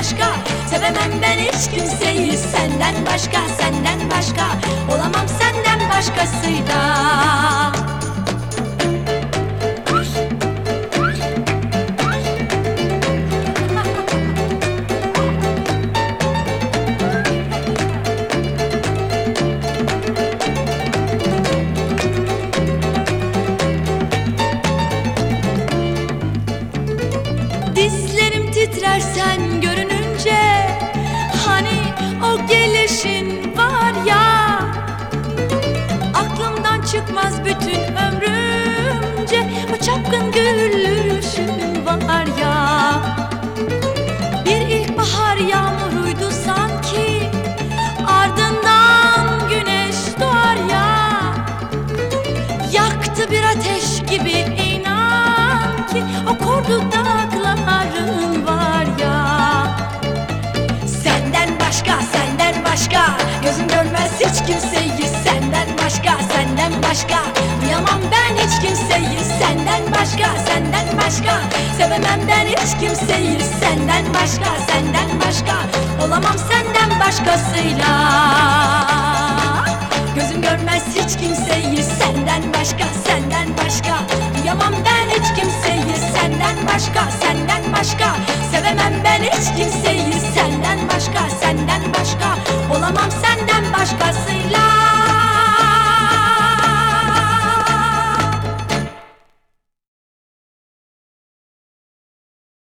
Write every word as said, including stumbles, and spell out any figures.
başka. Sevemem ben hiç kimseyi senden başka, senden başka. Olamam senden başkasıyla. Dizlerim titrer sen görününce, hani o gelişin var ya. Aklımdan çıkmaz bütün ömrümce, o çapkın gülüşün var ya. Bir ilkbahar yağmuruydu sanki, ardından güneş doğar ya. Yaktı bir ateş gibi inan ki, o kordu dağların var ya. Senden başka, senden başka, gözüm görmez hiç kimseyi senden başka, senden başka. Duyamam ben hiç kimseyi senden başka, senden başka. Sevemem ben hiç kimseyi senden başka, senden başka. Olamam senden başkasıyla.